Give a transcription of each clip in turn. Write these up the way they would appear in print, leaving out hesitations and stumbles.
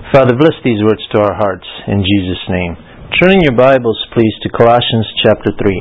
Father, bless these words to our hearts in Jesus' name. Turn your Bibles, please, to Colossians chapter 3.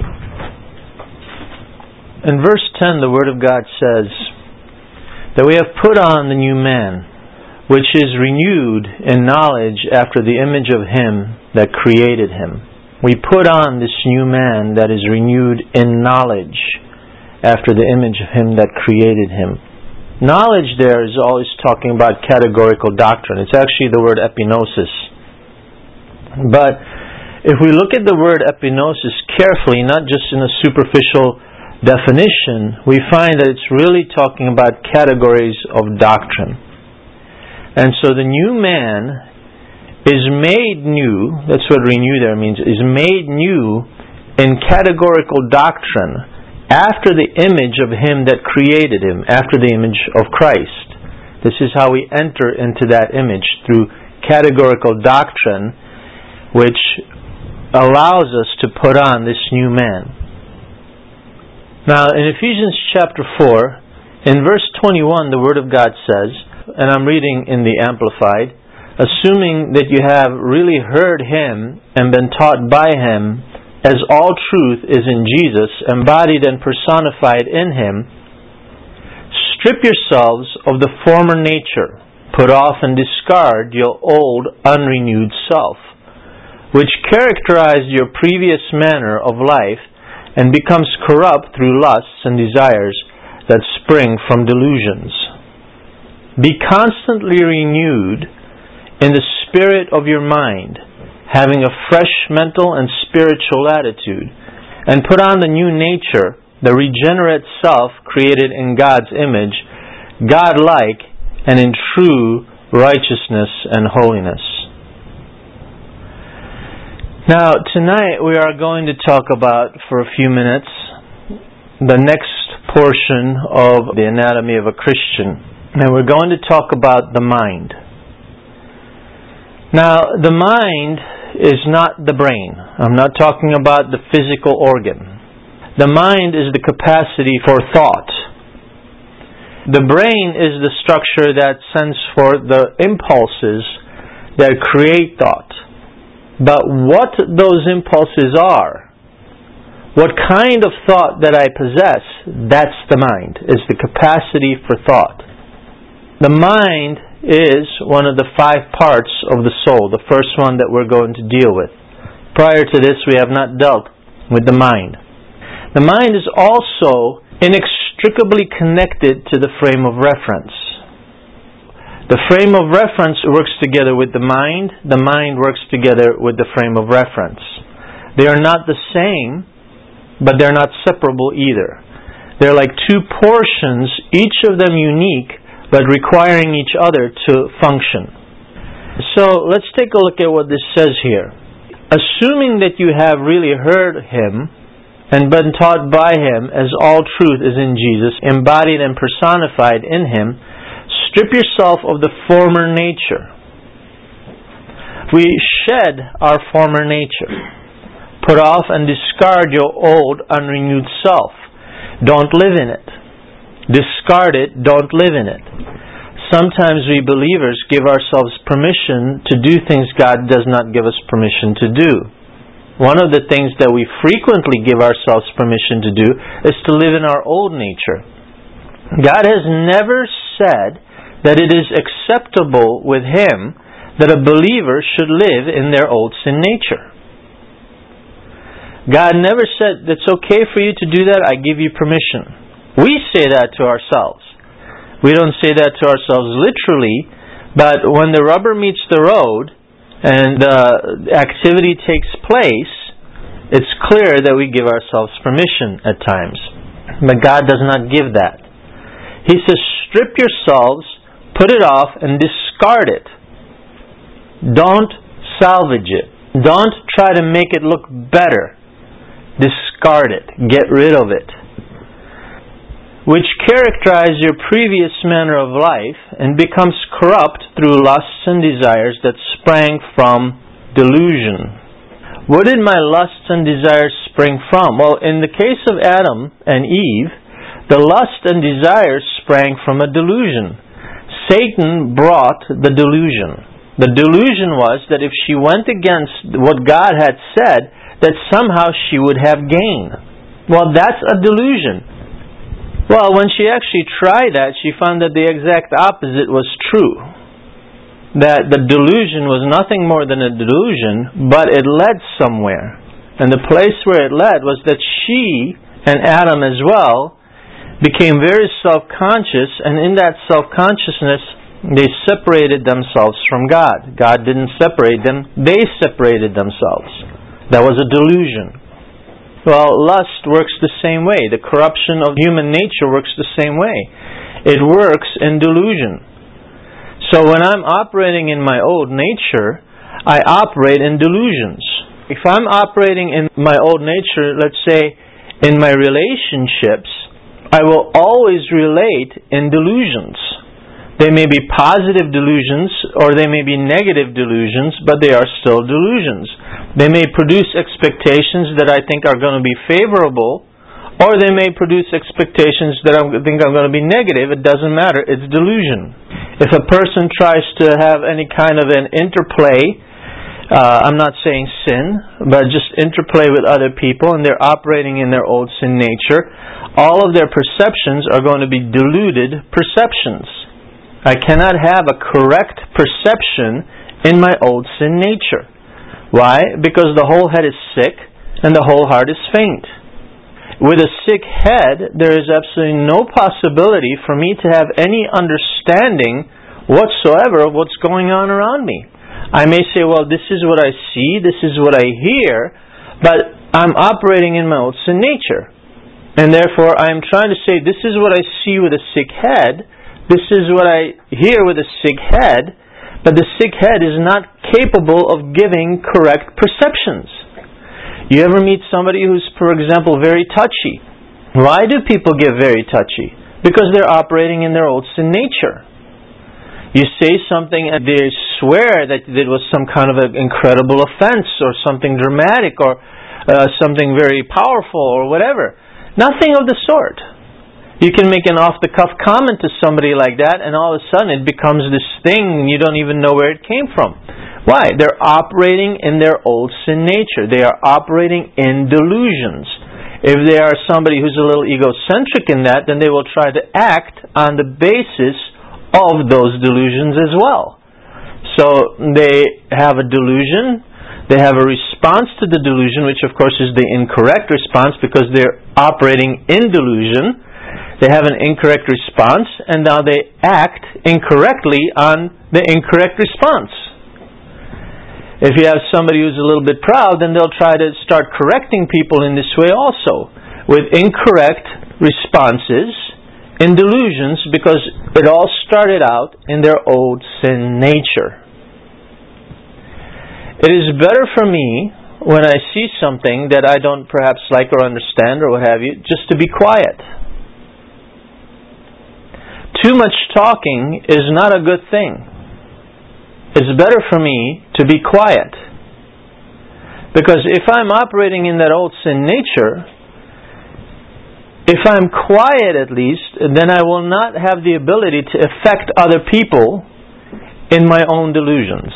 In verse 10, the Word of God says that we have put on the new man, which is renewed in knowledge after the image of Him that created him. We put on this new man that is renewed in knowledge after the image of Him that created him. Knowledge there is always talking about categorical doctrine. It's actually the word epignosis. But if we look at the word epignosis carefully, not just in a superficial definition, we find that it's really talking about categories of doctrine. And so the new man is made new, that's what renew there means, is made new in categorical doctrine after the image of Him that created him, after the image of Christ. This is how we enter into that image, through categorical doctrine, which allows us to put on this new man. Now, in Ephesians chapter 4, in verse 21, the Word of God says, and I'm reading in the Amplified, assuming that you have really heard Him and been taught by Him, as all truth is in Jesus, embodied and personified in Him, strip yourselves of the former nature, put off and discard your old unrenewed self, which characterized your previous manner of life and becomes corrupt through lusts and desires that spring from delusions. Be constantly renewed in the spirit of your mind, having a fresh mental and spiritual attitude, and put on the new nature, the regenerate self created in God's image, God-like and in true righteousness and holiness. Now, tonight we are going to talk about, for a few minutes, the next portion of the anatomy of a Christian. And we're going to talk about the mind. Now, the mind is not the brain. I'm not talking about the physical organ. The mind is the capacity for thought. The brain is the structure that sends forth the impulses that create thought. But what those impulses are, what kind of thought that I possess, that's the mind, is the capacity for thought. The mind is one of the 5 parts of the soul, the first one that we're going to deal with. Prior to this, we have not dealt with the mind. The mind is also inextricably connected to the frame of reference. The frame of reference works together with the mind works together with the frame of reference. They are not the same, but they're not separable either. They're like 2 portions, each of them unique, but requiring each other to function. So let's take a look at what this says here. Assuming that you have really heard Him and been taught by Him as all truth is in Jesus, embodied and personified in Him, strip yourself of the former nature. We shed our former nature. Put off and discard your old unrenewed self. Don't live in it. Discard it, don't live in it. Sometimes we believers give ourselves permission to do things God does not give us permission to do. One of the things that we frequently give ourselves permission to do is to live in our old nature. God has never said that it is acceptable with Him that a believer should live in their old sin nature. God never said, it's okay for you to do that, I give you permission. We say that to ourselves. We don't say that to ourselves literally, but when the rubber meets the road and activity takes place, it's clear that we give ourselves permission at times. But God does not give that. He says, strip yourselves, put it off, and discard it. Don't salvage it. Don't try to make it look better. Discard it. Get rid of it. Which characterize your previous manner of life and becomes corrupt through lusts and desires that sprang from delusion. Where did my lusts and desires spring from? Well, in the case of Adam and Eve, the lust and desires sprang from a delusion. Satan brought the delusion. The delusion was that if she went against what God had said, that somehow she would have gain. Well, that's a delusion. Well, when she actually tried that, she found that the exact opposite was true. That the delusion was nothing more than a delusion, but it led somewhere. And the place where it led was that she, and Adam as well, became very self-conscious, and in that self-consciousness, they separated themselves from God. God didn't separate them, they separated themselves. That was a delusion. Well, lust works the same way. The corruption of human nature works the same way. It works in delusion. So when I'm operating in my old nature, I operate in delusions. If I'm operating in my old nature, let's say in my relationships, I will always relate in delusions. They may be positive delusions or they may be negative delusions, but they are still delusions. They may produce expectations that I think are going to be favorable, or they may produce expectations that I think are going to be negative. It doesn't matter. It's delusion. If a person tries to have any kind of an interplay, I'm not saying sin, but just interplay with other people, and they're operating in their old sin nature, all of their perceptions are going to be deluded perceptions. I cannot have a correct perception in my old sin nature. Why? Because the whole head is sick and the whole heart is faint. With a sick head, there is absolutely no possibility for me to have any understanding whatsoever of what's going on around me. I may say, well, this is what I see, this is what I hear, but I'm operating in my old sin nature. And therefore, I'm trying to say, this is what I see with a sick head, this is what I hear with a sick head, but the sick head is not capable of giving correct perceptions. You ever meet somebody who's, for example, very touchy? Why do people get very touchy? Because they're operating in their old sin nature. You say something and they swear that it was some kind of an incredible offense or something dramatic or something very powerful or whatever. Nothing of the sort. You can make an off-the-cuff comment to somebody like that, and all of a sudden it becomes this thing, you don't even know where it came from. Why? They're operating in their old sin nature. They are operating in delusions. If they are somebody who's a little egocentric in that, then they will try to act on the basis of those delusions as well. So they have a delusion, they have a response to the delusion, which of course is the incorrect response because they're operating in delusion. They have an incorrect response, and now they act incorrectly on the incorrect response. If you have somebody who's a little bit proud, then they'll try to start correcting people in this way also, with incorrect responses in delusions, because it all started out in their old sin nature. It is better for me, when I see something that I don't perhaps like or understand or what have you, just to be quiet. Too much talking is not a good thing. It's better for me to be quiet. Because if I'm operating in that old sin nature, if I'm quiet at least, then I will not have the ability to affect other people in my own delusions.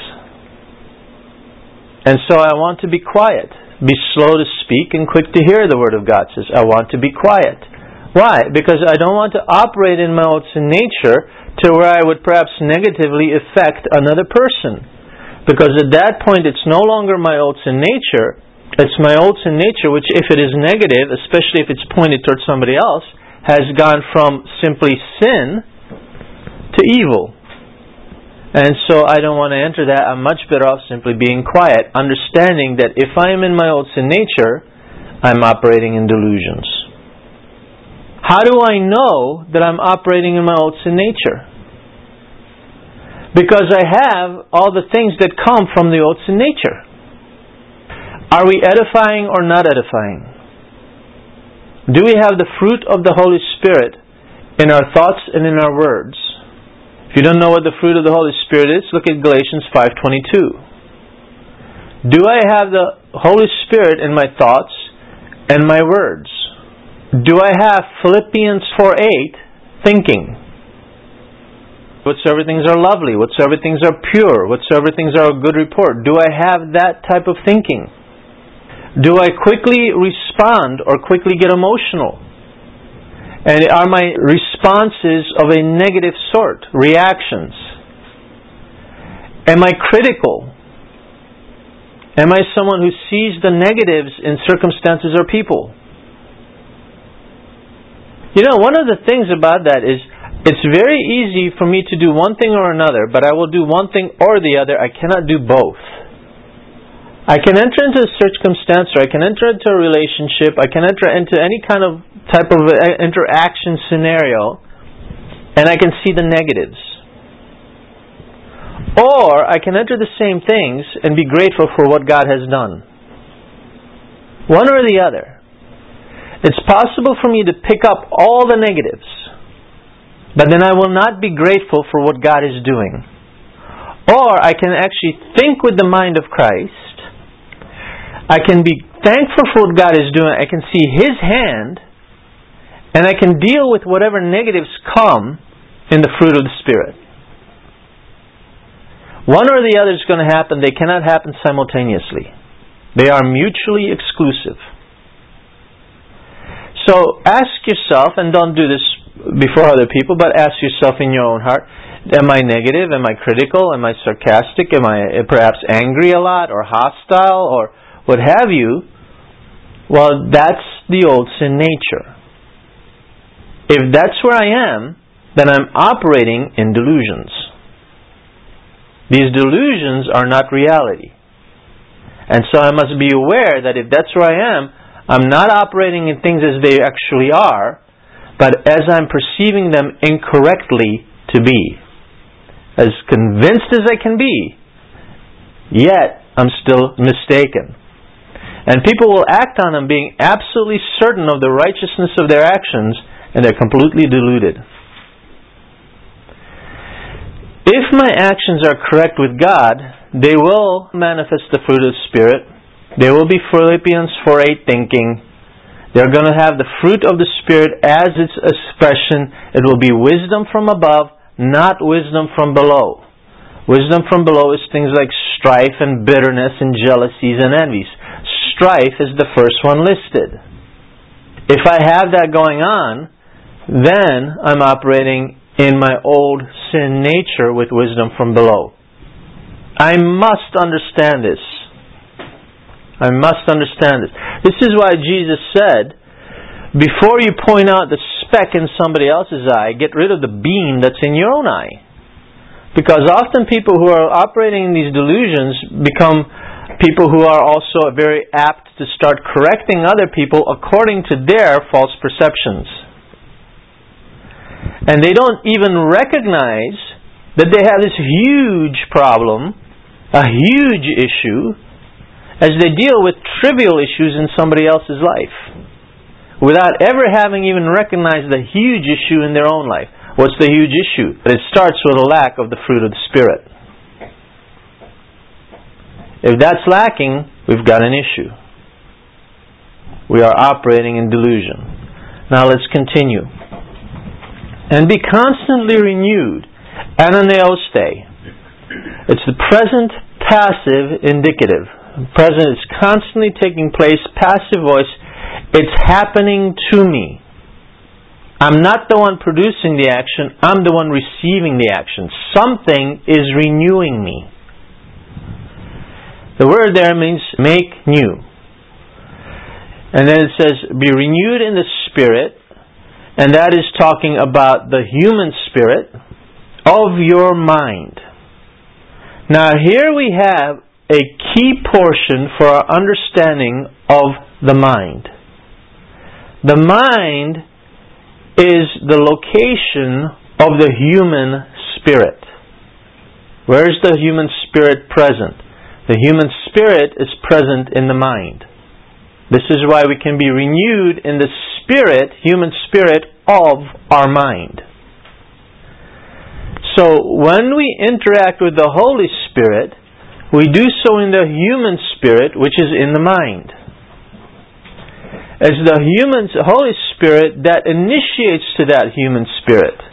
And so I want to be quiet. Be slow to speak and quick to hear, the Word of God says. I want to be quiet. Why? Because I don't want to operate in my old sin nature to where I would perhaps negatively affect another person. Because at that point it's no longer my old sin nature, it's my old sin nature which, if it is negative, especially if it's pointed towards somebody else, has gone from simply sin to evil. And so I don't want to enter that. I'm much better off simply being quiet, understanding that if I am in my old sin nature, I'm operating in delusions. How do I know that I'm operating in my old sin nature? Because I have all the things that come from the old sin nature. Are we edifying or not edifying? Do we have the fruit of the Holy Spirit in our thoughts and in our words? If you don't know what the fruit of the Holy Spirit is, look at Galatians 5:22. Do I have the Holy Spirit in my thoughts and my words? Do I have Philippians 4:8 thinking? Whatsoever things are lovely, whatsoever things are pure, whatsoever things are of good report. Do I have that type of thinking? Do I quickly respond or quickly get emotional? And are my responses of a negative sort, reactions? Am I critical? Am I someone who sees the negatives in circumstances or people? One of the things about that is it's very easy for me to do one thing or another, but I will do one thing or the other. I cannot do both. I can enter into a circumstance, or I can enter into a relationship, I can enter into any kind of type of interaction scenario, and I can see the negatives. Or I can enter the same things and be grateful for what God has done. One or the other. It's possible for me to pick up all the negatives, but then I will not be grateful for what God is doing. Or I can actually think with the mind of Christ. I can be thankful for what God is doing. I can see His hand, and I can deal with whatever negatives come in the fruit of the Spirit. One or the other is going to happen. They cannot happen simultaneously. They are mutually exclusive. So ask yourself, and don't do this before other people, but ask yourself in your own heart, am I negative? Am I critical? Am I sarcastic? Am I perhaps angry a lot or hostile or what have you? Well, that's the old sin nature. If that's where I am, then I'm operating in delusions. These delusions are not reality. And so I must be aware that if that's where I am, I'm not operating in things as they actually are, but as I'm perceiving them incorrectly to be. As convinced as I can be, yet I'm still mistaken. And people will act on them being absolutely certain of the righteousness of their actions, and they're completely deluded. If my actions are correct with God, they will manifest the fruit of the Spirit. They will be Philippians 4:8 thinking. They're going to have the fruit of the Spirit as its expression. It will be wisdom from above, not wisdom from below. Wisdom from below is things like strife and bitterness and jealousies and envies. Strife is the first one listed. If I have that going on, then I'm operating in my old sin nature with wisdom from below. I must understand this. I must understand this. This is why Jesus said, before you point out the speck in somebody else's eye, get rid of the beam that's in your own eye. Because often people who are operating in these delusions become people who are also very apt to start correcting other people according to their false perceptions. And they don't even recognize that they have this huge problem, a huge issue, as they deal with trivial issues in somebody else's life, without ever having even recognized the huge issue in their own life. What's the huge issue? That it starts with a lack of the fruit of the Spirit. If that's lacking, we've got an issue. We are operating in delusion. Now let's continue. And be constantly renewed. Ananiaoste. It's the present passive indicative. Present is constantly taking place, passive voice. It's happening to me. I'm not the one producing the action, I'm the one receiving the action. Something is renewing me. The word there means make new. And then it says, be renewed in the spirit, and that is talking about the human spirit of your mind. Now here we have a key portion for our understanding of the mind. The mind is the location of the human spirit. Where is the human spirit present? The human spirit is present in the mind. This is why we can be renewed in the spirit, human spirit of our mind. So when we interact with the Holy Spirit, we do so in the human spirit, which is in the mind. It's the Holy Spirit that initiates to that human spirit.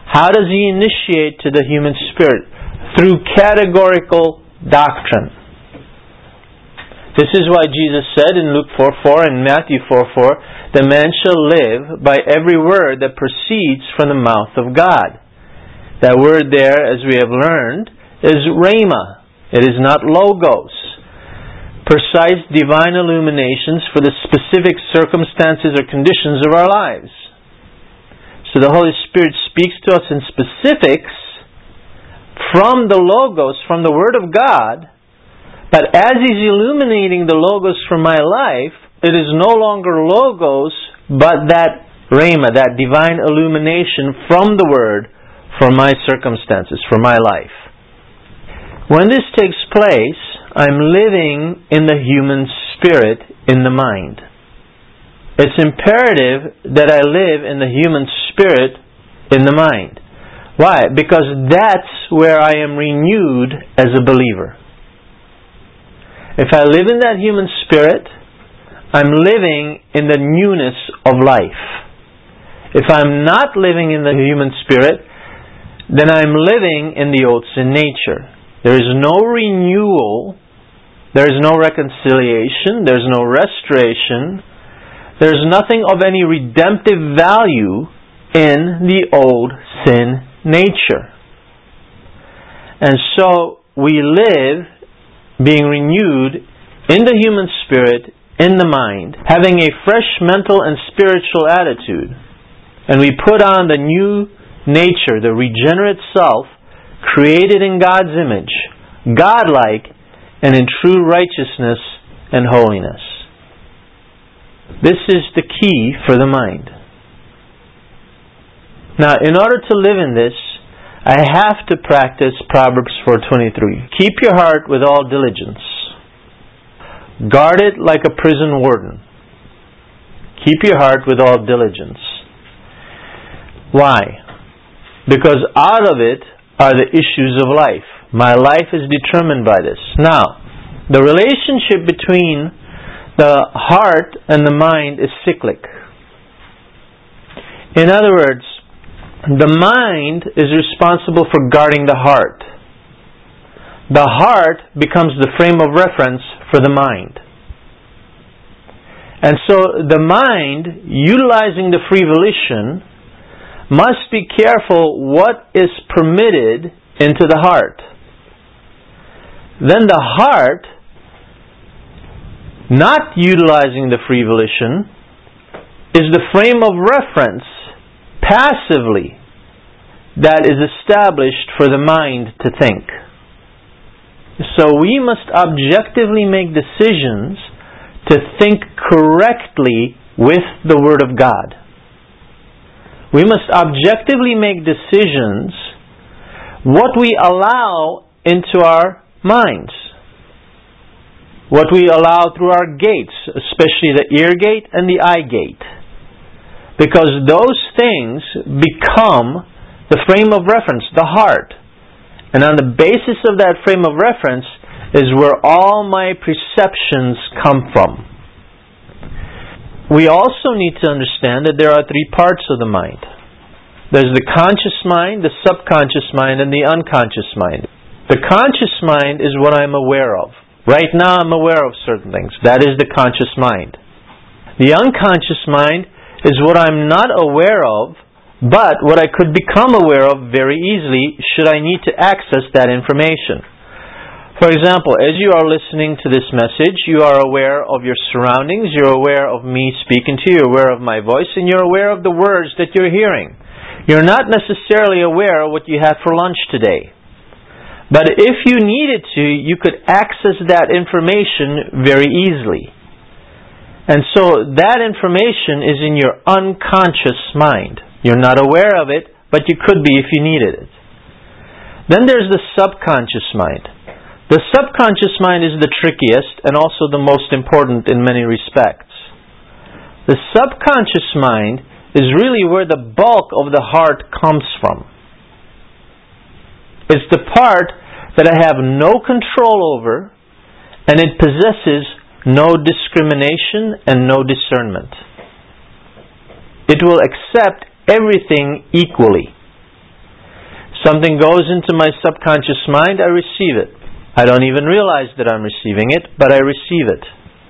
How does He initiate to the human spirit? Through categorical doctrine. This is why Jesus said in Luke 4:4 and Matthew 4:4, "The man shall live by every word that proceeds from the mouth of God." That word there, as we have learned, is rhema. It is not logos. Precise divine illuminations for the specific circumstances or conditions of our lives. So the Holy Spirit speaks to us in specifics from the logos, from the Word of God, but as He's illuminating the logos for my life, it is no longer logos, but that rhema, that divine illumination from the Word for my circumstances, for my life. When this takes place, I'm living in the human spirit, in the mind. It's imperative that I live in the human spirit, in the mind. Why? Because that's where I am renewed as a believer. If I live in that human spirit, I'm living in the newness of life. If I'm not living in the human spirit, then I'm living in the old sin nature. There is no renewal, there is no reconciliation, there is no restoration, there is nothing of any redemptive value in the old sin nature. And so we live being renewed in the human spirit, in the mind, having a fresh mental and spiritual attitude. And we put on the new nature, the regenerate self, created in God's image, God-like, and in true righteousness and holiness. This is the key for the mind. Now, in order to live in this, I have to practice Proverbs 4:23. Keep your heart with all diligence. Guard it like a prison warden. Keep your heart with all diligence. Why? Because out of it are the issues of life. My life is determined by this. Now, the relationship between the heart and the mind is cyclic. In other words, the mind is responsible for guarding the heart. The heart becomes the frame of reference for the mind. And so the mind, utilizing the free volition, must be careful what is permitted into the heart. Then the heart, not utilizing the free volition, is the frame of reference passively that is established for the mind to think. So we must objectively make decisions to think correctly with the Word of God. We must objectively make decisions what we allow into our minds, what we allow through our gates, especially the ear gate and the eye gate, because those things become the frame of reference, the heart. And on the basis of that frame of reference is where all my perceptions come from. We also need to understand that there are three parts of the mind. There's the conscious mind, the subconscious mind, and the unconscious mind. The conscious mind is what I'm aware of. Right now I'm aware of certain things. That is the conscious mind. The unconscious mind is what I'm not aware of, but what I could become aware of very easily should I need to access that information. For example, as you are listening to this message, you are aware of your surroundings, you're aware of me speaking to you, you're aware of my voice, and you're aware of the words that you're hearing. You're not necessarily aware of what you had for lunch today. But if you needed to, you could access that information very easily. And so that information is in your unconscious mind. You're not aware of it, but you could be if you needed it. Then there's the subconscious mind. The subconscious mind is the trickiest and also the most important in many respects. The subconscious mind is really where the bulk of the heart comes from. It's the part that I have no control over, and it possesses no discrimination and no discernment. It will accept everything equally. Something goes into my subconscious mind, I receive it. I don't even realize that I'm receiving it, but I receive it.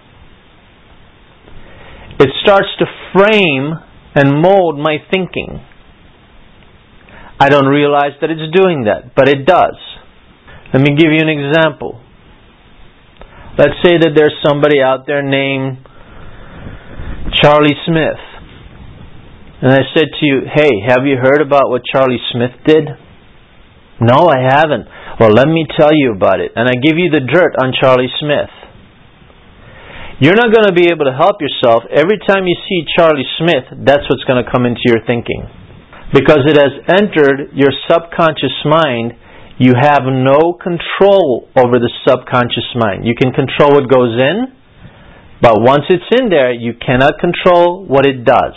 It starts to frame and mold my thinking. I don't realize that it's doing that, but it does. Let me give you an example. Let's say that there's somebody out there named Charlie Smith. And I said to you, hey, have you heard about what Charlie Smith did? No, I haven't. Well, let me tell you about it. And I give you the dirt on Charlie Smith. You're not going to be able to help yourself. Every time you see Charlie Smith, that's what's going to come into your thinking. Because it has entered your subconscious mind, you have no control over the subconscious mind. You can control what goes in, but once it's in there, you cannot control what it does.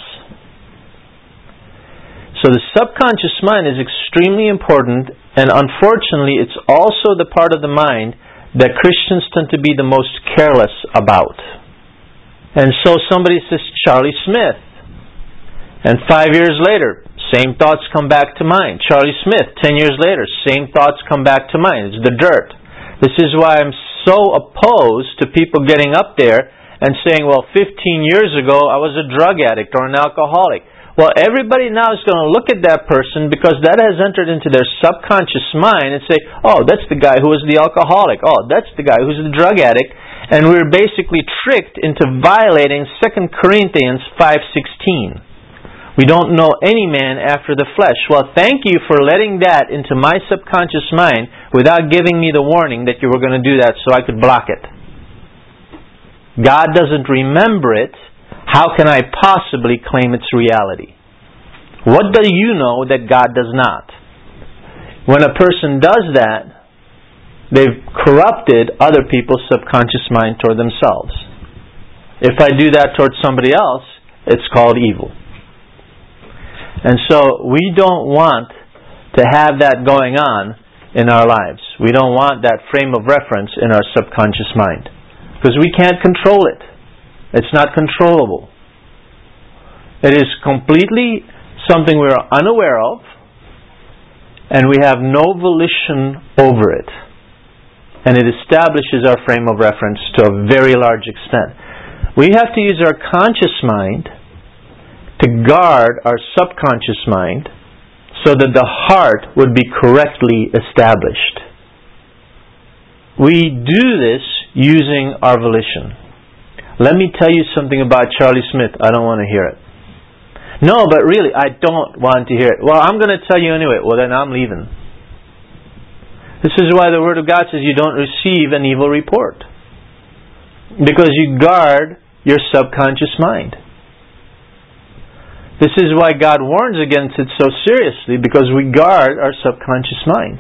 So the subconscious mind is extremely important, and unfortunately it's also the part of the mind that Christians tend to be the most careless about. And so somebody says, Charlie Smith. And 5 years later, same thoughts come back to mind. Charlie Smith, 10 years later, same thoughts come back to mind. It's the dirt. This is why I'm so opposed to people getting up there and saying, well, 15 years ago I was a drug addict or an alcoholic. Well, everybody now is going to look at that person because that has entered into their subconscious mind and say, oh, that's the guy who was the alcoholic. Oh, that's the guy who's the drug addict. And we're basically tricked into violating 2 Corinthians 5:16. We don't know any man after the flesh. Well, thank you for letting that into my subconscious mind without giving me the warning that you were going to do that so I could block it. God doesn't remember it. How can I possibly claim its reality? What do you know that God does not? When a person does that, they've corrupted other people's subconscious mind toward themselves. If I do that toward somebody else, it's called evil. And so we don't want to have that going on in our lives. We don't want that frame of reference in our subconscious mind. Because we can't control it. It's not controllable. It is completely something we are unaware of, and we have no volition over it. And it establishes our frame of reference to a very large extent. We have to use our conscious mind to guard our subconscious mind so that the heart would be correctly established. We do this using our volition. Let me tell you something about Charlie Smith. I don't want to hear it. No, but really, I don't want to hear it. Well, I'm going to tell you anyway. Well, then I'm leaving. This is why the Word of God says you don't receive an evil report. Because you guard your subconscious mind. This is why God warns against it so seriously, because we guard our subconscious mind.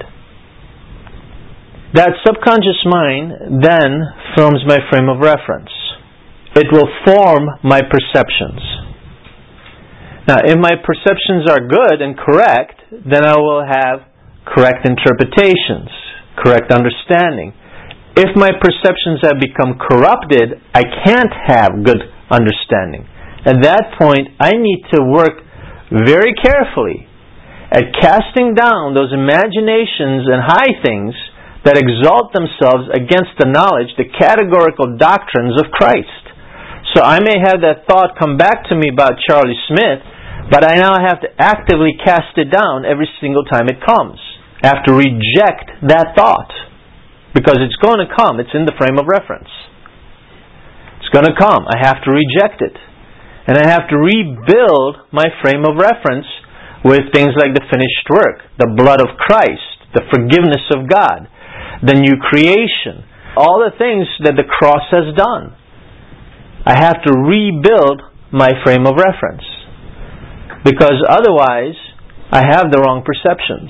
That subconscious mind then forms my frame of reference. It will form my perceptions. Now, if my perceptions are good and correct, then I will have correct interpretations, correct understanding. If my perceptions have become corrupted, I can't have good understanding. At that point, I need to work very carefully at casting down those imaginations and high things that exalt themselves against the knowledge, the categorical doctrines of Christ. So I may have that thought come back to me about Charlie Smith, but I now have to actively cast it down every single time it comes. I have to reject that thought. Because it's going to come. It's in the frame of reference. It's going to come. I have to reject it. And I have to rebuild my frame of reference with things like the finished work, the blood of Christ, the forgiveness of God, the new creation, all the things that the cross has done. I have to rebuild my frame of reference. Because otherwise, I have the wrong perceptions.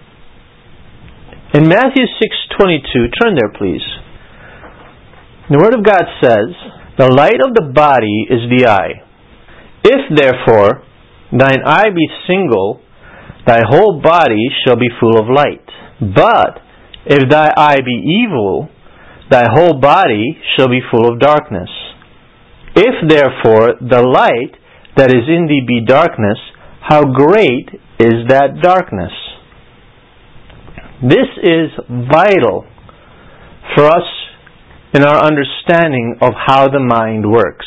In Matthew 6:22, turn there please. The Word of God says, "The light of the body is the eye. If therefore thine eye be single, thy whole body shall be full of light. But if thy eye be evil, thy whole body shall be full of darkness. If therefore the light that is in thee be darkness, how great is that darkness?" This is vital for us in our understanding of how the mind works.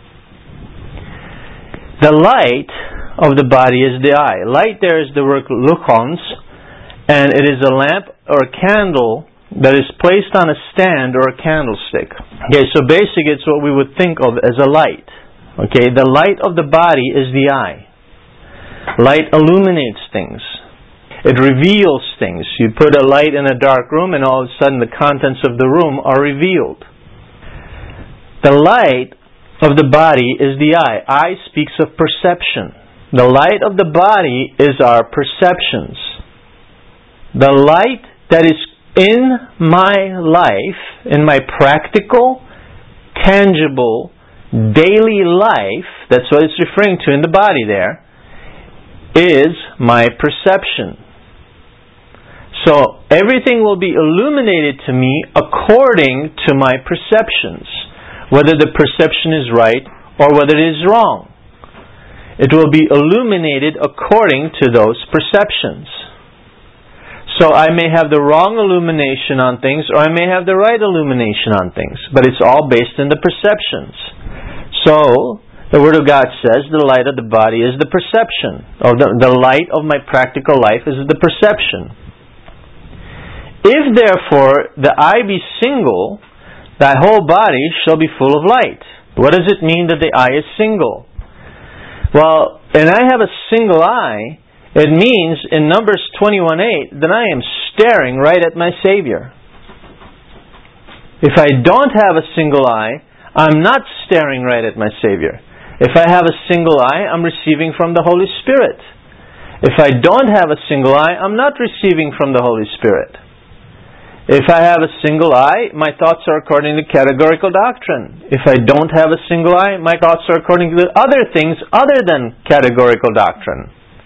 The light of the body is the eye. Light there is the word lukons, and it is a lamp or a candle that is placed on a stand or a candlestick. Okay, so basically it's what we would think of as a light. Okay, the light of the body is the eye. Light illuminates things. It reveals things. You put a light in a dark room and all of a sudden the contents of the room are revealed. The light of the body is the eye. Eye speaks of perception. The light of the body is our perceptions. The light that is in my life, in my practical, tangible, daily life, that's what it's referring to in the body there, is my perception. So everything will be illuminated to me according to my perceptions, whether the perception is right or whether it is wrong. It will be illuminated according to those perceptions. So I may have the wrong illumination on things, or I may have the right illumination on things, but it's all based in the perceptions. So the Word of God says the light of the body is the perception, or the light of my practical life is the perception. If therefore the eye be single, thy whole body shall be full of light. What does it mean that the eye is single? Well, and I have a single eye, it means in Numbers 21:8 that I am staring right at my Savior. If I don't have a single eye, I'm not staring right at my Savior. If I have a single eye, I'm receiving from the Holy Spirit. If I don't have a single eye, I'm not receiving from the Holy Spirit. If I have a single eye, my thoughts are according to categorical doctrine. If I don't have a single eye, my thoughts are according to other things other than categorical doctrine.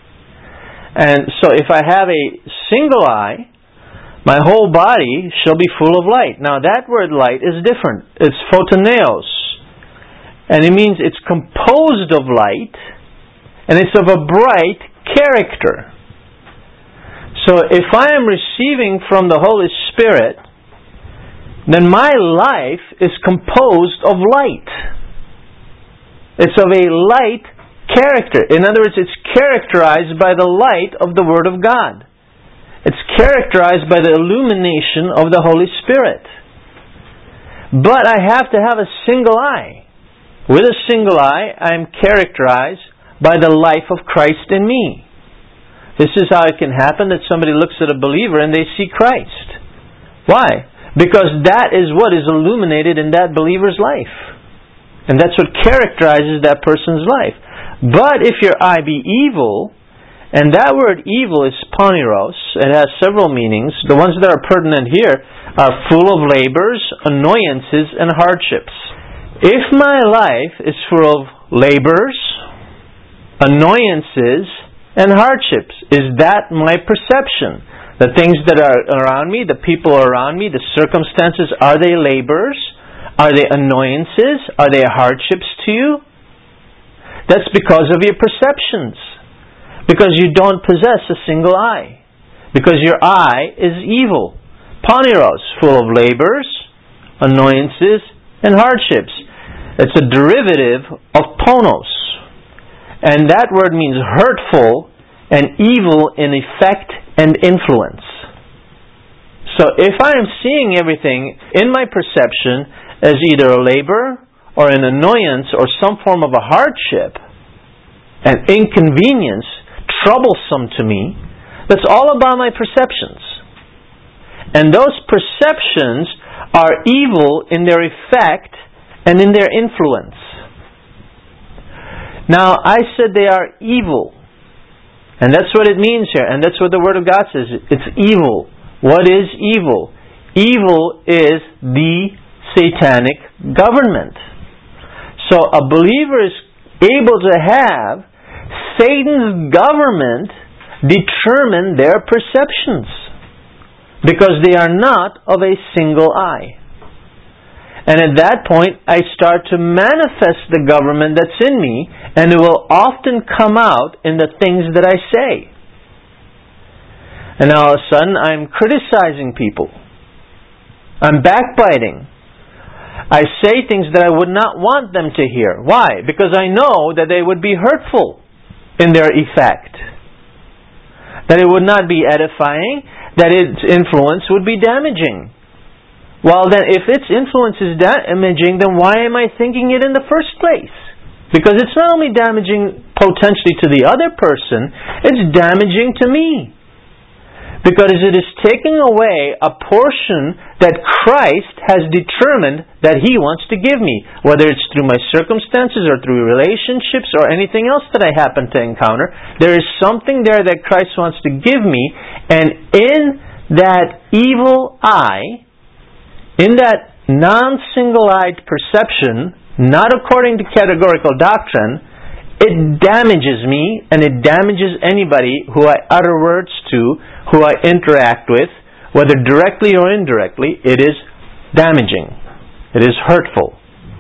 And so if I have a single eye, my whole body shall be full of light. Now that word light is different. It's photoneos. And it means it's composed of light, and it's of a bright character. So if I am receiving from the Holy Spirit, then my life is composed of light. It's of a light character. In other words, it's characterized by the light of the Word of God. It's characterized by the illumination of the Holy Spirit. But I have to have a single eye. With a single eye, I am characterized by the life of Christ in me. This is how it can happen that somebody looks at a believer and they see Christ. Why? Because that is what is illuminated in that believer's life. And that's what characterizes that person's life. But if your eye be evil, and that word evil is poniros, it has several meanings. The ones that are pertinent here are full of labors, annoyances, and hardships. If my life is full of labors, annoyances, and hardships, is that my perception? The things that are around me, the people around me, the circumstances, are they labors? Are they annoyances? Are they hardships to you? That's because of your perceptions. Because you don't possess a single eye. Because your eye is evil. Poniros, full of labors, annoyances, and hardships. It's a derivative of ponos. And that word means hurtful and evil in effect and influence. So if I am seeing everything in my perception as either a labor or an annoyance or some form of a hardship, an inconvenience, troublesome to me, that's all about my perceptions. And those perceptions are evil in their effect and in their influence. Now, I said they are evil. And that's what it means here. And that's what the Word of God says. It's evil. What is evil? Evil is the satanic government. So a believer is able to have Satan's government determine their perceptions, because they are not of a single eye. And at that point, I start to manifest the government that's in me, and it will often come out in the things that I say. And now all of a sudden I'm criticizing people. I'm backbiting. I say things that I would not want them to hear. Why? Because I know that they would be hurtful in their effect. That it would not be edifying, that its influence would be damaging. Well then, if its influence is damaging, then why am I thinking it in the first place? Because it's not only damaging potentially to the other person, it's damaging to me. Because it is taking away a portion that Christ has determined that He wants to give me. Whether it's through my circumstances or through relationships or anything else that I happen to encounter, there is something there that Christ wants to give me. And in that evil eye, in that non-single-eyed perception, not according to categorical doctrine, it damages me and it damages anybody who I utter words to, who I interact with, whether directly or indirectly. It is damaging. It is hurtful.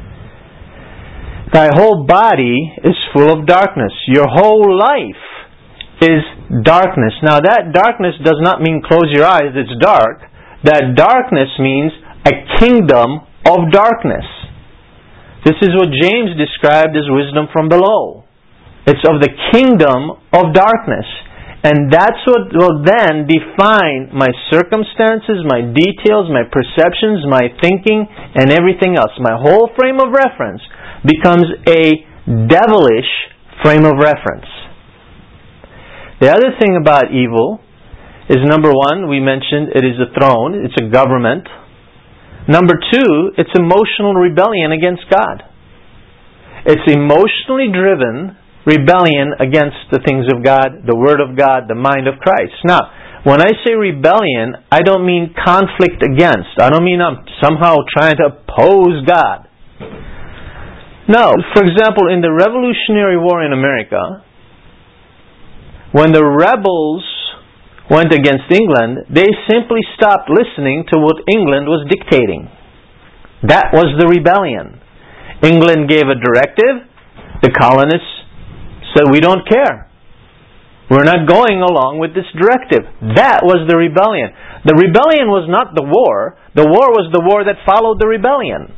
Thy whole body is full of darkness. Your whole life is darkness. Now that darkness does not mean close your eyes, it's dark. That darkness means a kingdom of darkness. This is what James described as wisdom from below. It's of the kingdom of darkness. And that's what will then define my circumstances, my details, my perceptions, my thinking, and everything else. My whole frame of reference becomes a devilish frame of reference. The other thing about evil is, number one, we mentioned it is a throne, it's a government. Number two, it's emotional rebellion against God. It's emotionally driven rebellion against the things of God, the Word of God, the mind of Christ. Now, when I say rebellion, I don't mean conflict against. I don't mean I'm somehow trying to oppose God. No, for example, in the Revolutionary War in America, when the rebels went against England, they simply stopped listening to what England was dictating. That was the rebellion. England gave a directive, the colonists said, we don't care. We're not going along with this directive. That was the rebellion. The rebellion was not the war. The war was the war that followed the rebellion.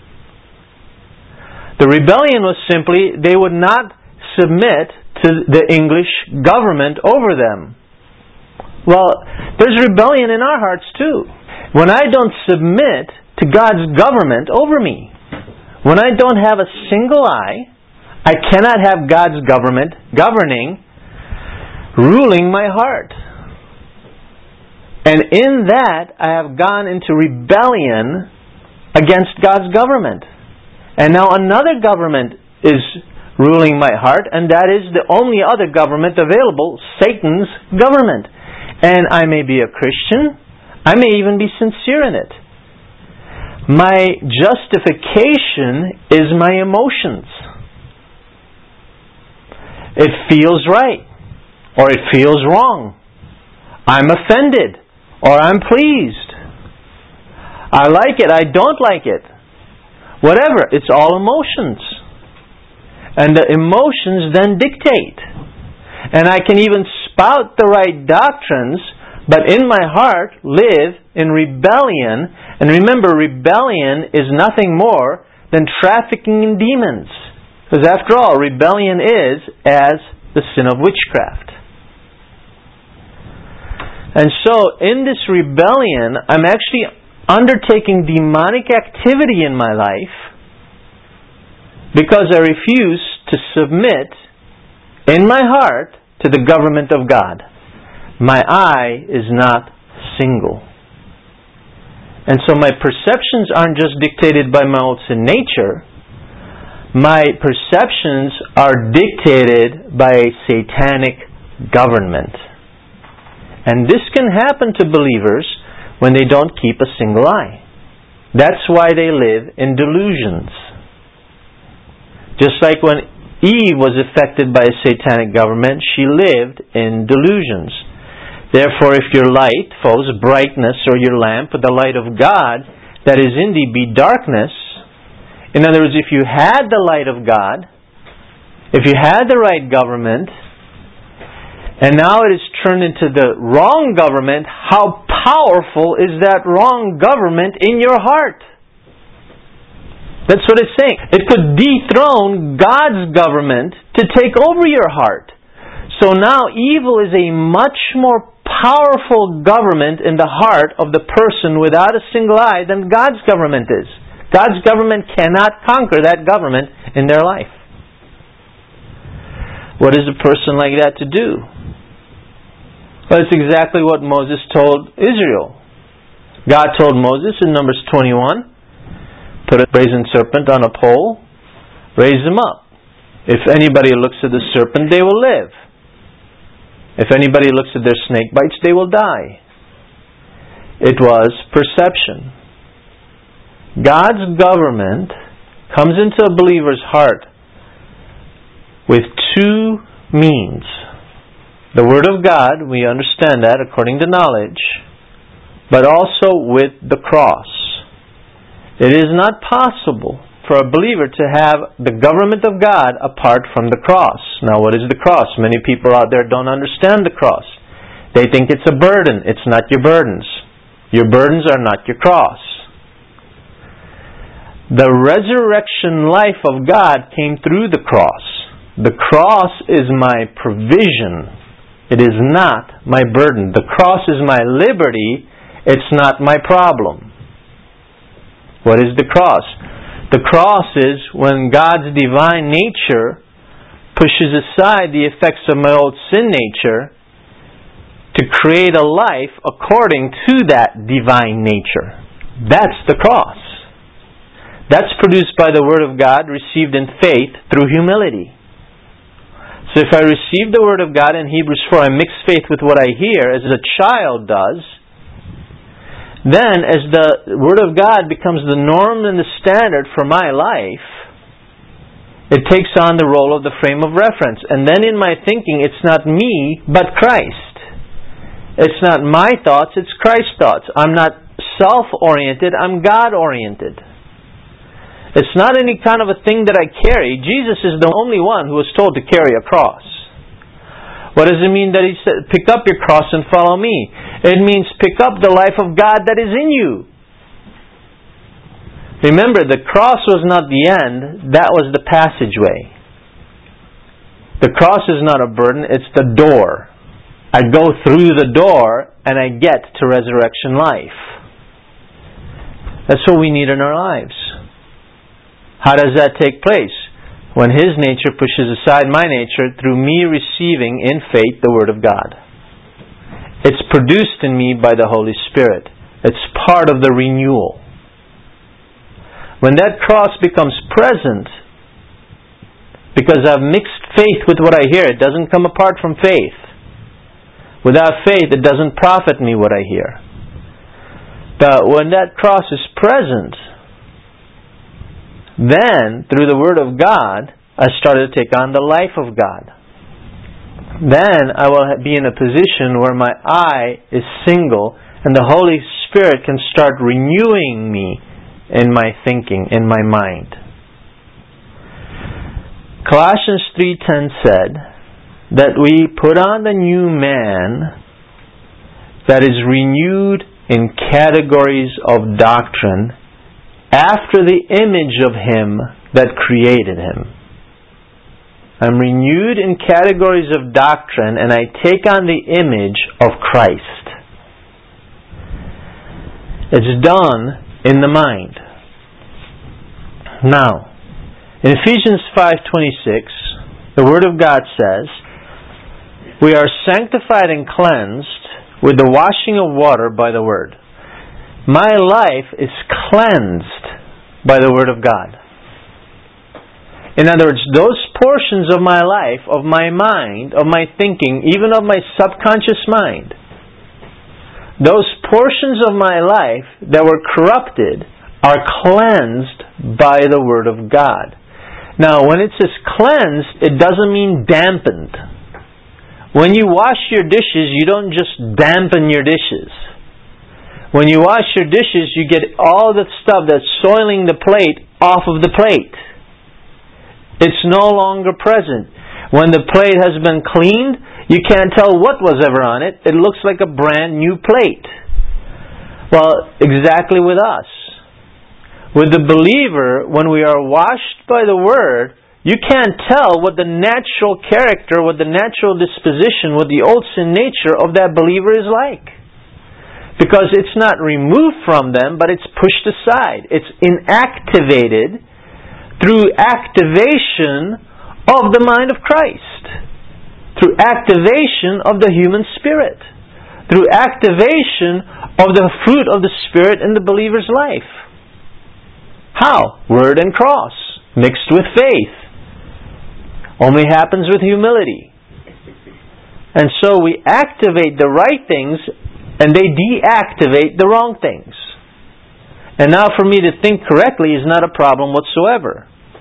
The rebellion was simply they would not submit to the English government over them. Well, there's rebellion in our hearts too. When I don't submit to God's government over me, when I don't have a single eye, I cannot have God's government governing, ruling my heart. And in that, I have gone into rebellion against God's government. And now another government is ruling my heart, and that is the only other government available, Satan's government. And I may be a Christian, I may even be sincere in it. My justification is my emotions. It feels right, or it feels wrong. I'm offended, or I'm pleased. I like it, I don't like it. Whatever, it's all emotions. And the emotions then dictate. And I can even spout the right doctrines, but in my heart live in rebellion. And remember, rebellion is nothing more than trafficking in demons. Because after all, rebellion is as the sin of witchcraft. And so, in this rebellion, I'm actually undertaking demonic activity in my life because I refuse to submit in my heart to the government of God. My eye is not single. And so my perceptions aren't just dictated by my own sin nature. My perceptions are dictated by a satanic government. And this can happen to believers when they don't keep a single eye. That's why they live in delusions. Just like when Eve was affected by a satanic government, she lived in delusions. Therefore, if your light, foes, brightness, or your lamp, the light of God, that is in thee, be darkness. In other words, if you had the light of God, if you had the right government, and now it is turned into the wrong government, how powerful is that wrong government in your heart? That's what it's saying. It could dethrone God's government to take over your heart. So now evil is a much more powerful government in the heart of the person without a single eye than God's government is. God's government cannot conquer that government in their life. What is a person like that to do? Well, it's exactly what Moses told Israel. God told Moses in Numbers 21, put a brazen serpent on a pole, raise him up. If anybody looks at the serpent, they will live. If anybody looks at their snake bites, they will die. It was perception. God's government comes into a believer's heart with two means. The Word of God, we understand that according to knowledge, but also with the cross. It is not possible for a believer to have the government of God apart from the cross. Now, what is the cross? Many people out there don't understand the cross. They think it's a burden. It's not your burdens. Your burdens are not your cross. The resurrection life of God came through the cross. The cross is my provision. It is not my burden. The cross is my liberty. It's not my problem. What is the cross? The cross is when God's divine nature pushes aside the effects of my old sin nature to create a life according to that divine nature. That's the cross. That's produced by the Word of God received in faith through humility. So if I receive the Word of God in Hebrews 4, I mix faith with what I hear, as a child does, then as the Word of God becomes the norm and the standard for my life, it takes on the role of the frame of reference. And then in my thinking, it's not me, but Christ. It's not my thoughts, it's Christ's thoughts. I'm not self-oriented, I'm God-oriented. It's not any kind of a thing that I carry. Jesus is the only one who was told to carry a cross. What does it mean that He said, pick up your cross and follow me? It means pick up the life of God that is in you. Remember, the cross was not the end, that was the passageway. The cross is not a burden, it's the door. I go through the door and I get to resurrection life. That's what we need in our lives. How does that take place? When His nature pushes aside my nature through me receiving in faith the Word of God. It's produced in me by the Holy Spirit. It's part of the renewal. When that cross becomes present, because I've mixed faith with what I hear, it doesn't come apart from faith. Without faith, it doesn't profit me what I hear. But when that cross is present, then, through the Word of God, I started to take on the life of God. Then I will be in a position where my eye is single and the Holy Spirit can start renewing me in my thinking, in my mind. Colossians 3:10 said that we put on the new man that is renewed in categories of doctrine after the image of Him that created him. I'm renewed in categories of doctrine and I take on the image of Christ. It's done in the mind. Now, in Ephesians 5:26, the Word of God says, we are sanctified and cleansed with the washing of water by the Word. My life is cleansed by the Word of God. In other words, those portions of my life, of my mind, of my thinking, even of my subconscious mind, those portions of my life that were corrupted are cleansed by the Word of God. Now, when it says cleansed, it doesn't mean dampened. When you wash your dishes, you don't just dampen your dishes. When you wash your dishes, you get all the stuff that's soiling the plate off of the plate. It's no longer present. When the plate has been cleaned, You can't tell what was ever on it. It looks like a brand new plate. Well, exactly with us. With the believer, when we are washed by the Word, you can't tell what the natural character, what the natural disposition, what the old sin nature of that believer is like. Because it's not removed from them, but it's pushed aside. It's inactivated through activation of the mind of Christ. Through activation of the human spirit. Through activation of the fruit of the Spirit in the believer's life. How? Word and cross, mixed with faith. Only happens with humility. And so we activate the right things and they deactivate the wrong things. And now for me to think correctly is not a problem whatsoever.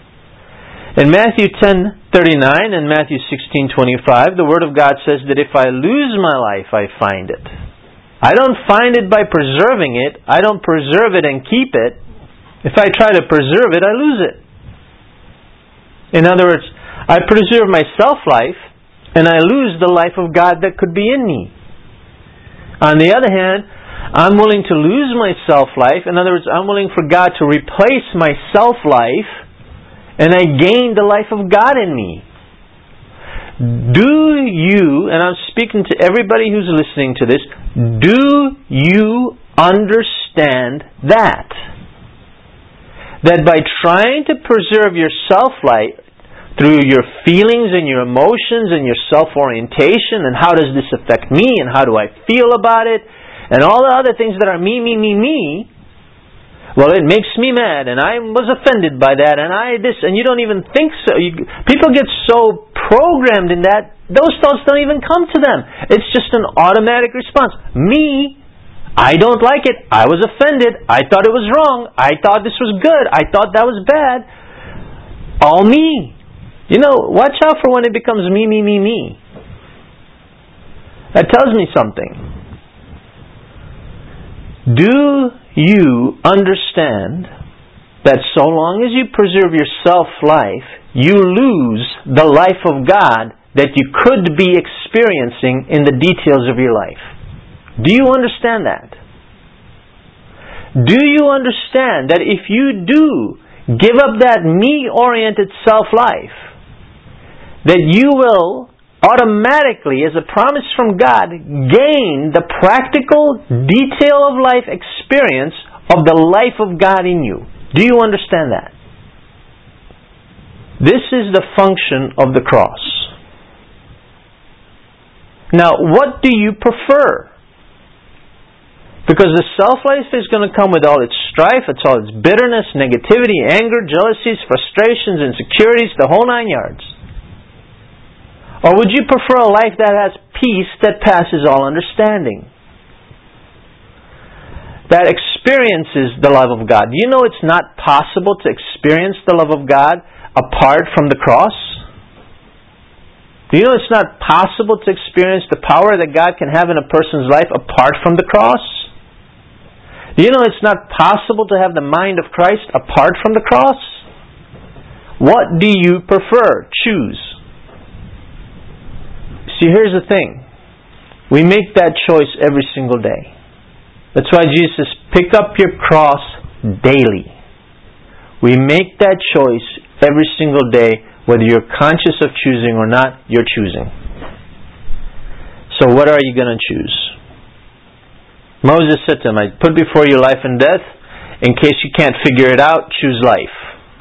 In Matthew 10:39 and Matthew 16:25, the Word of God says that if I lose my life, I find it. I don't find it by preserving it. I don't preserve it and keep it. If I try to preserve it, I lose it. In other words, I preserve my self-life and I lose the life of God that could be in me. On the other hand, I'm willing to lose my self-life. In other words, I'm willing for God to replace my self-life and I gain the life of God in me. Do you, and I'm speaking to everybody who's listening to this, do you understand that? That by trying to preserve your self-life through your feelings and your emotions and your self-orientation and how does this affect me and how do I feel about it and all the other things that are me, well, it makes me mad and I was offended by that and you don't even think so. People get so programmed in that, those thoughts don't even come to them. It's just an automatic response. Me, I don't like it. I was offended. I thought it was wrong. I thought this was good. I thought that was bad. All me. Watch out for when it becomes me. That tells me something. Do you understand that so long as you preserve your self-life, you lose the life of God that you could be experiencing in the details of your life? Do you understand that? Do you understand that if you do give up that me-oriented self-life, that you will automatically, as a promise from God, gain the practical, detail of life experience of the life of God in you? Do you understand that? This is the function of the cross. Now, what do you prefer? Because the self-life is going to come with all its strife, it's all its bitterness, negativity, anger, jealousies, frustrations, insecurities, the whole 9 yards. Or would you prefer a life that has peace that passes all understanding? That experiences the love of God. Do you know it's not possible to experience the love of God apart from the cross? Do you know it's not possible to experience the power that God can have in a person's life apart from the cross? Do you know it's not possible to have the mind of Christ apart from the cross? What do you prefer? Choose. See, here's the thing. We make that choice every single day. That's why Jesus says, pick up your cross daily. We make that choice every single day, whether you're conscious of choosing or not, you're choosing. So what are you going to choose? Moses said to him, I put before you life and death. In case you can't figure it out, choose life.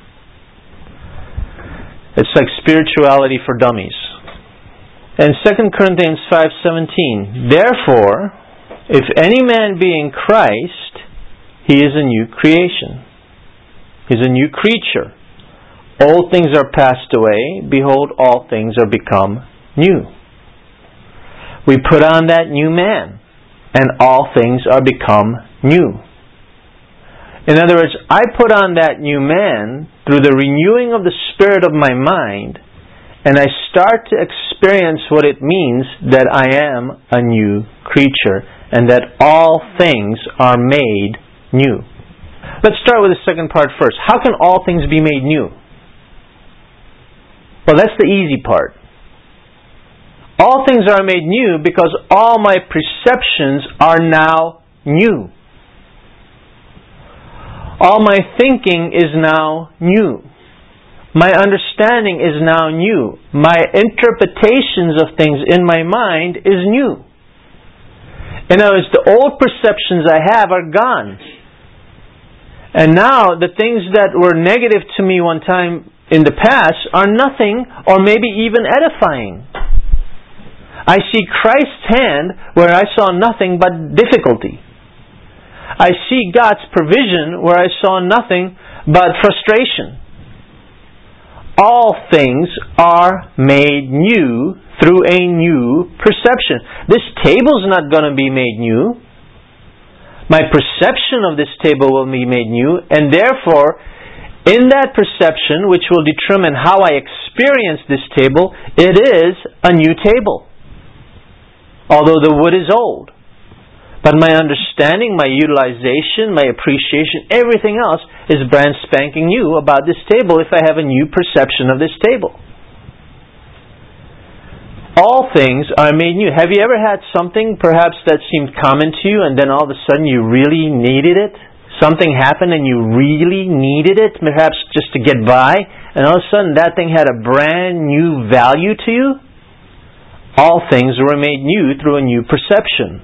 It's like spirituality for dummies. And 2 Corinthians 5:17, therefore, if any man be in Christ, he is a new creation. He's a new creature. Old things are passed away. Behold, all things are become new. We put on that new man, and all things are become new. In other words, I put on that new man through the renewing of the spirit of my mind, and I start to experience what it means that I am a new creature and that all things are made new. Let's start with the second part first. How can all things be made new? Well, that's the easy part. All things are made new because all my perceptions are now new. All my thinking is now new. My understanding is now new. My interpretations of things in my mind is new. In other words, the old perceptions I have are gone. And now the things that were negative to me one time in the past are nothing or maybe even edifying. I see Christ's hand where I saw nothing but difficulty. I see God's provision where I saw nothing but frustration. All things are made new through a new perception. This table's not going to be made new. My perception of this table will be made new, and therefore, in that perception, which will determine how I experience this table, it is a new table. Although the wood is old. But my understanding, my utilization, my appreciation, everything else is brand spanking new about this table if I have a new perception of this table. All things are made new. Have you ever had something perhaps that seemed common to you and then all of a sudden you really needed it? Something happened and you really needed it, perhaps just to get by, and all of a sudden that thing had a brand new value to you? All things were made new through a new perception.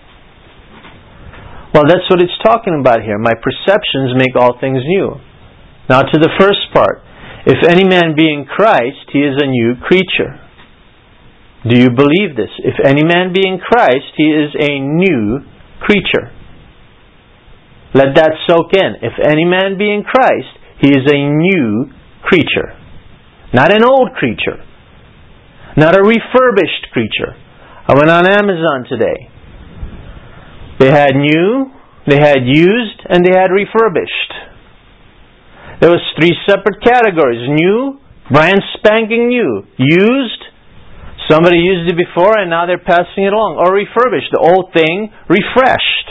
Well, that's what it's talking about here. My perceptions make all things new. Now to the first part. If any man be in Christ, he is a new creature. Do you believe this? If any man be in Christ, he is a new creature. Let that soak in. If any man be in Christ, he is a new creature. Not an old creature. Not a refurbished creature. I went on Amazon today. They had new, they had used, and they had refurbished. There was 3 separate categories. New, brand spanking new. Used, somebody used it before and now they're passing it along. Or refurbished, the old thing refreshed.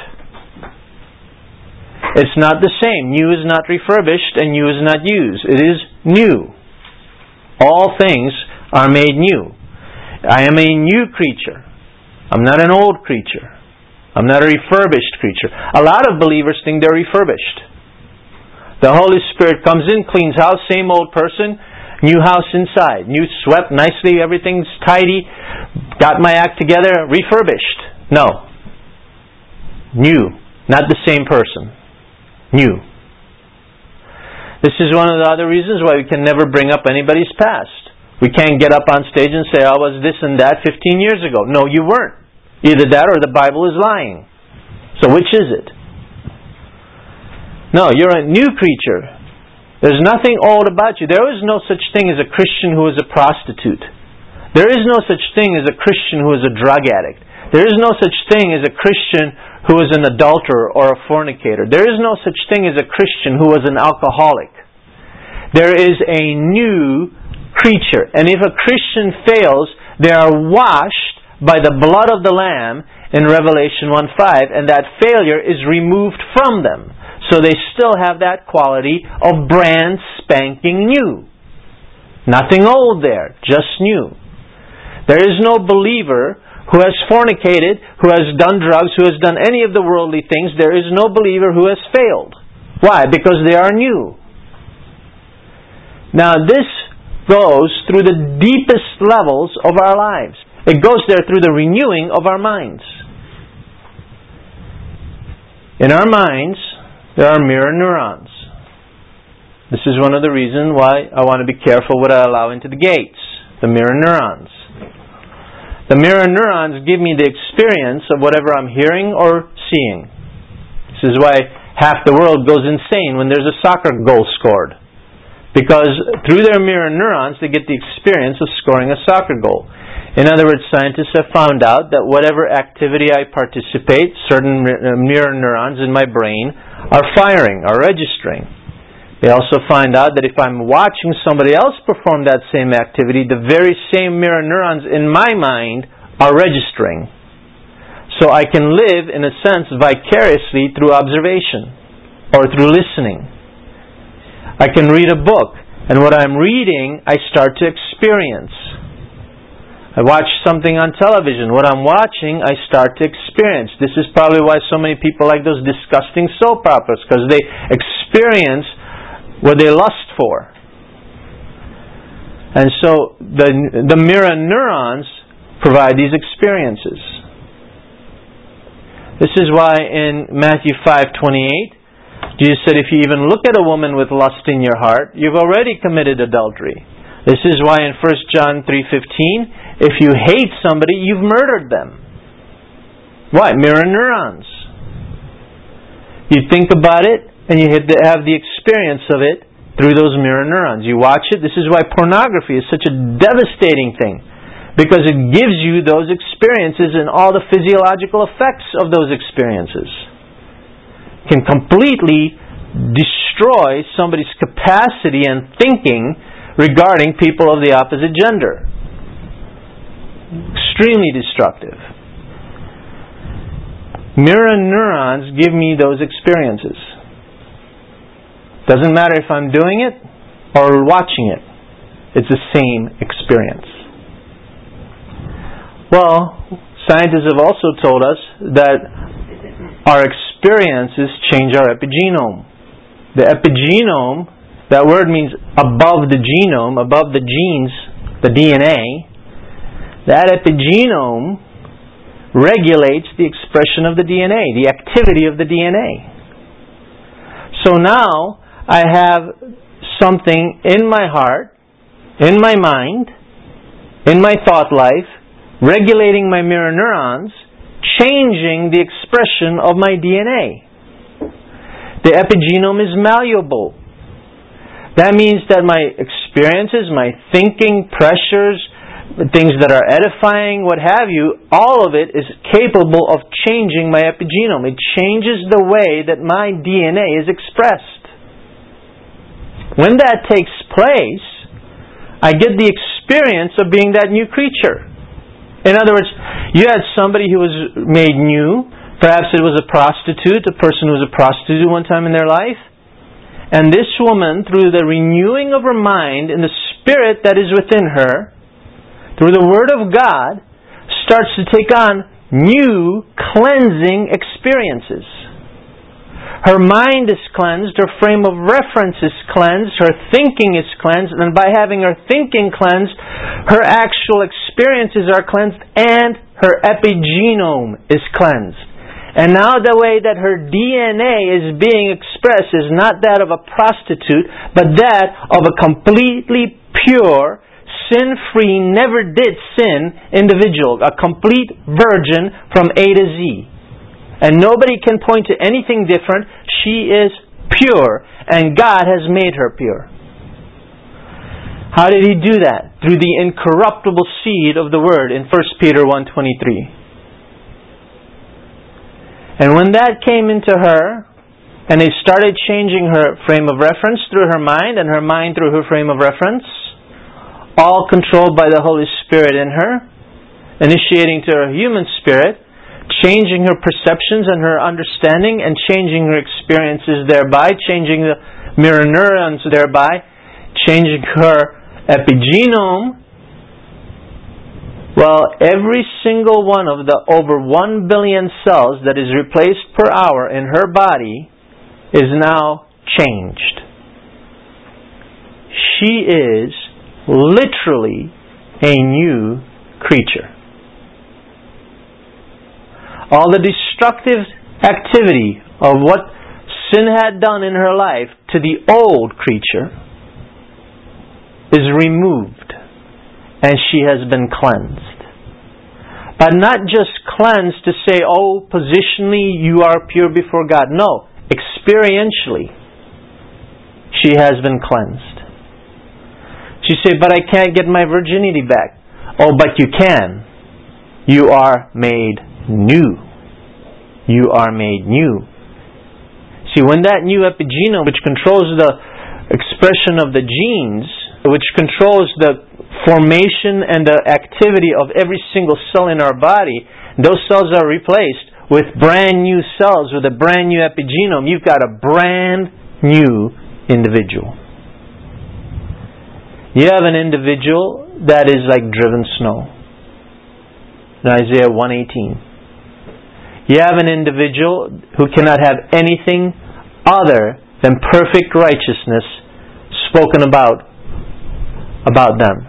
It's not the same. New is not refurbished and new is not used. It is new. All things are made new. I am a new creature. I'm not an old creature. I'm not a refurbished creature. A lot of believers think they're refurbished. The Holy Spirit comes in, cleans house, same old person, new house inside. New, swept nicely, everything's tidy, got my act together, refurbished. No. New. Not the same person. New. This is one of the other reasons why we can never bring up anybody's past. We can't get up on stage and say, I was this and that 15 years ago. No, you weren't. Either that or the Bible is lying. So which is it? No, you're a new creature. There's nothing old about you. There is no such thing as a Christian who is a prostitute. There is no such thing as a Christian who is a drug addict. There is no such thing as a Christian who is an adulterer or a fornicator. There is no such thing as a Christian who is an alcoholic. There is a new creature. And if a Christian fails, they are washed by the blood of the Lamb in Revelation 1:5, and that failure is removed from them. So they still have that quality of brand spanking new. Nothing old there, just new. There is no believer who has fornicated, who has done drugs, who has done any of the worldly things. There is no believer who has failed. Why? Because they are new. Now this goes through the deepest levels of our lives. It goes there through the renewing of our minds. In our minds, there are mirror neurons. This is one of the reasons why I want to be careful what I allow into the gates. The mirror neurons. The mirror neurons give me the experience of whatever I'm hearing or seeing. This is why half the world goes insane when there's a soccer goal scored. Because through their mirror neurons, they get the experience of scoring a soccer goal. In other words, scientists have found out that whatever activity I participate, certain mirror neurons in my brain are firing, are registering. They also find out that if I'm watching somebody else perform that same activity, the very same mirror neurons in my mind are registering. So I can live, in a sense, vicariously through observation or through listening. I can read a book, and what I'm reading, I start to experience. I watch something on television. What I'm watching, I start to experience. This is probably why so many people like those disgusting soap operas, because they experience what they lust for. And so the mirror neurons provide these experiences. This is why in Matthew 5:28, Jesus said, if you even look at a woman with lust in your heart, you've already committed adultery. This is why in 1 John 3:15, if you hate somebody, you've murdered them. Why? Mirror neurons. You think about it, and you have the experience of it through those mirror neurons. You watch it. This is why pornography is such a devastating thing, because it gives you those experiences and all the physiological effects of those experiences. It can completely destroy somebody's capacity and thinking regarding people of the opposite gender. Extremely destructive. Mirror neurons give me those experiences. Doesn't matter if I'm doing it or watching it. It's the same experience. Well, scientists have also told us that our experiences change our epigenome. The epigenome, that word means above the genome, above the genes, the DNA. That epigenome regulates the expression of the DNA, the activity of the DNA. So now I have something in my heart, in my mind, in my thought life, regulating my mirror neurons, changing the expression of my DNA. The epigenome is malleable. That means that my experiences, my thinking, pressures, things that are edifying, what have you, all of it is capable of changing my epigenome. It changes the way that my DNA is expressed. When that takes place, I get the experience of being that new creature. In other words, you had somebody who was made new. Perhaps it was a prostitute, a person who was a prostitute one time in their life. And this woman, through the renewing of her mind and the spirit that is within her, through the Word of God, starts to take on new cleansing experiences. Her mind is cleansed, her frame of reference is cleansed, her thinking is cleansed, and by having her thinking cleansed, her actual experiences are cleansed, and her epigenome is cleansed. And now the way that her DNA is being expressed is not that of a prostitute, but that of a completely pure, sin-free, never did sin individual, a complete virgin from A to Z. And nobody can point to anything different. She is pure, and God has made her pure. How did He do that? Through the incorruptible seed of the Word in 1 Peter 1:23. And when that came into her, and they started changing her frame of reference through her mind, and her mind through her frame of reference, all controlled by the Holy Spirit in her, initiating to her human spirit, changing her perceptions and her understanding, and changing her experiences thereby, changing the mirror neurons thereby, changing her epigenome. Well, every single one of the over 1 billion cells that is replaced per hour in her body is now changed. She is literally a new creature. All the destructive activity of what sin had done in her life to the old creature is removed, and she has been cleansed. But not just cleansed to say, oh, positionally you are pure before God. No, experientially she has been cleansed. She said, but I can't get my virginity back. Oh, but you can. You are made new. You are made new. See, when that new epigenome, which controls the expression of the genes, which controls the formation and the activity of every single cell in our body, those cells are replaced with brand new cells with a brand new epigenome. You've got a brand new individual. You have an individual that is like driven snow. in Isaiah 1:18. You have an individual who cannot have anything other than perfect righteousness spoken about them.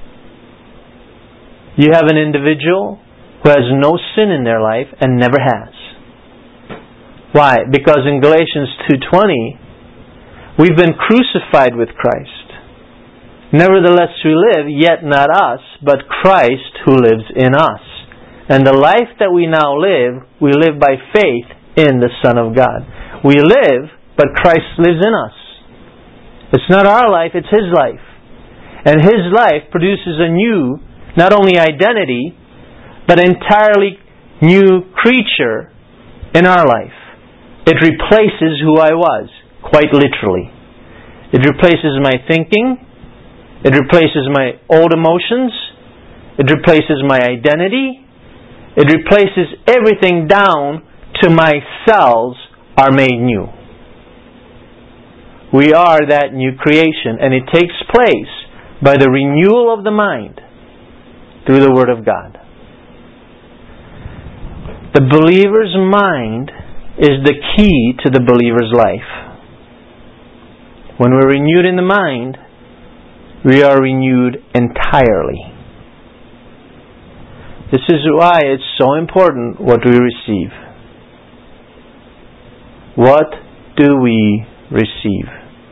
You have an individual who has no sin in their life and never has. Why? Because in Galatians 2:20, we've been crucified with Christ. Nevertheless we live, yet not us, but Christ who lives in us. And the life that we now live, we live by faith in the Son of God. We live, but Christ lives in us. It's not our life, it's His life. And His life produces a new, not only identity, but entirely new creature in our life. It replaces who I was, quite literally. It replaces my thinking. It replaces my old emotions. It replaces my identity. It replaces everything down to my cells are made new. We are that new creation, and it takes place by the renewal of the mind through the Word of God. The believer's mind is the key to the believer's life. When we're renewed in the mind, we are renewed entirely. This is why it's so important what we receive. What do we receive?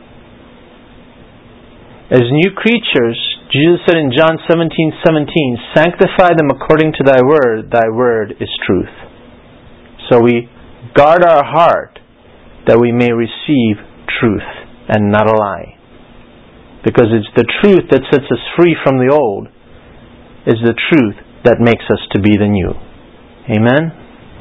As new creatures, Jesus said in John 17:17, "Sanctify them according to thy word is truth." So we guard our heart that we may receive truth and not a lie. Because it's the truth that sets us free from the old, is the truth that makes us to be the new. Amen?